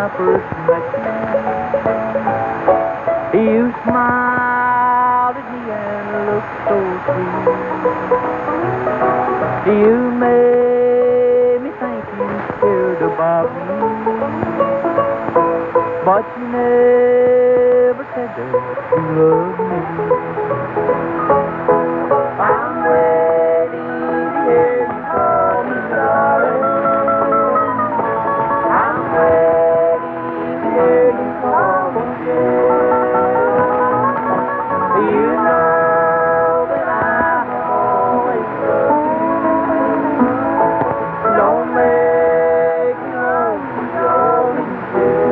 first met you. You smiled at me and looked so sweet. You made me think you cared about me, but you never said that you loved me. I'm ready to hear you call me darling. I'm ready to hear you call me dear. You know that I've always loved you. Don't make me lonely, darling, dear.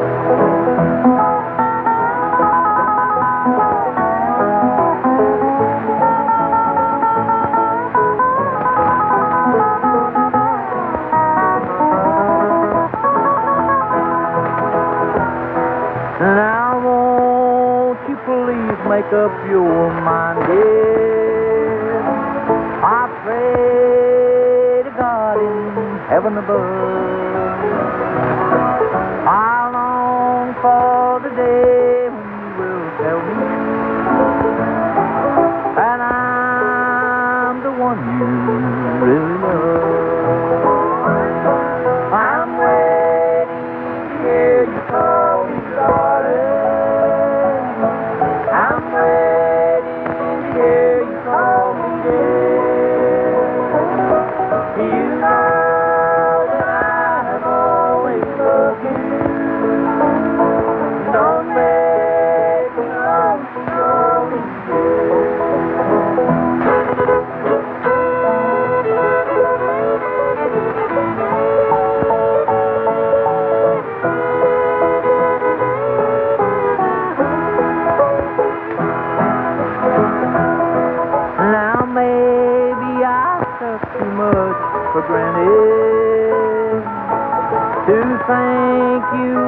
Now won't you please make up your mind, dear? I pray to God in heaven above. I long for the day when you will tell me that I'm the one you really love. I'm ready to hear you call me darling. I'm ready to hear you call me dear. You know that I have always loved you. Don't make me lonely, darling, dear. Now maybe I took too much for granted to think you